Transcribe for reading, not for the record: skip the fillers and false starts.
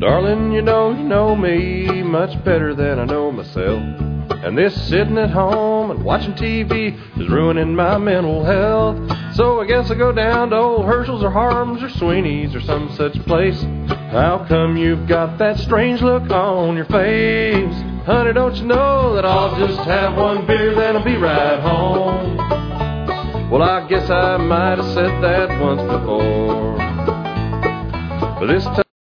Darling, you know me much better than I know myself. And this sitting at home and watching TV is ruining my mental health. So I guess I go down to old Herschel's or Harm's or Sweeney's or some such place. How come you've got that strange look on your face? Honey, don't you know that I'll just have one beer, then I'll be right home? Well, I guess I might have said that once before, but this time